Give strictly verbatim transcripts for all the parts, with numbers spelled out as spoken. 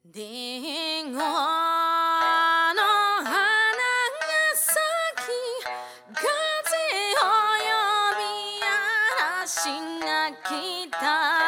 リンゴの花が咲き、風を呼び嵐が来た。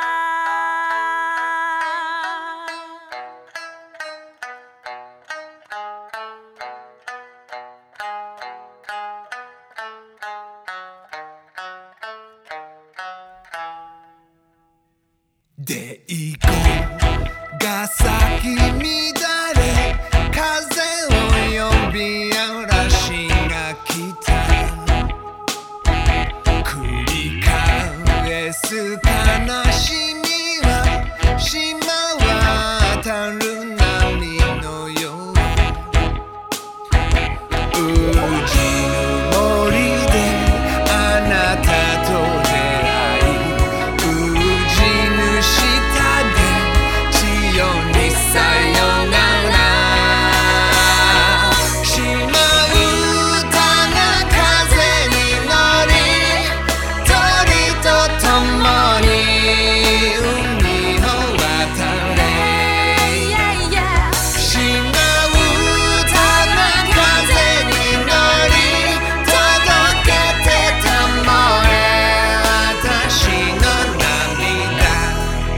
デイゴが咲き乱れ、風を呼び嵐が来た。繰り返す悲しみは島渡る波のよう。うじる森であなたと出会い、うじぬ下で千代にさよなら。島唄が風に乗り、鳥と共に海を渡れ。島唄が風に乗り、届けてたもれ私の涙。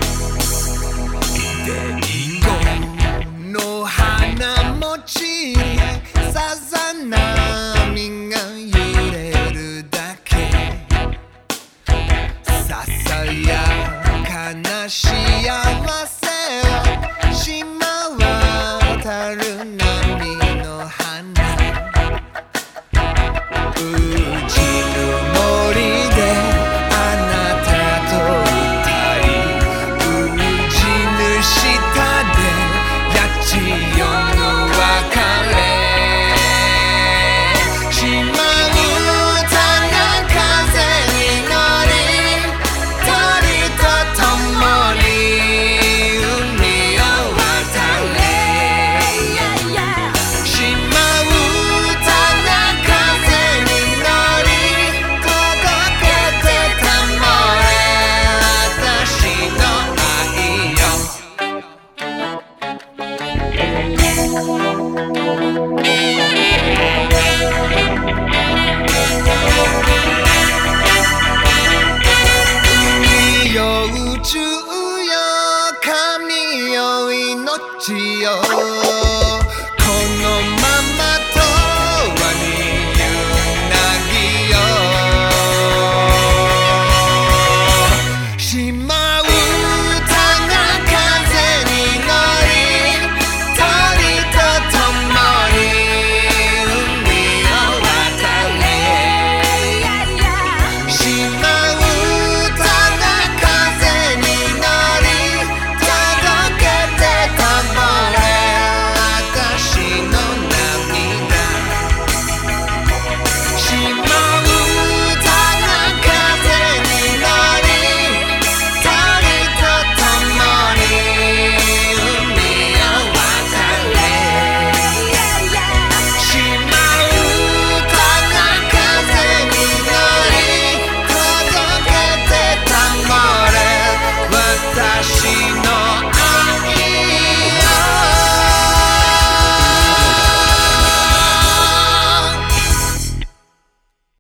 デイゴの花もちさざ波が揺れるだけ。ささやかな幸せを島渡る波の花。うじる森であなたと歌い、うじぬ下で八千代の別れ。島唄が風に乗り、鳥と共に海を渡れ。島唄が風に乗り、届けてたもれ私の愛よ。海よ宇宙よ神よ命よ。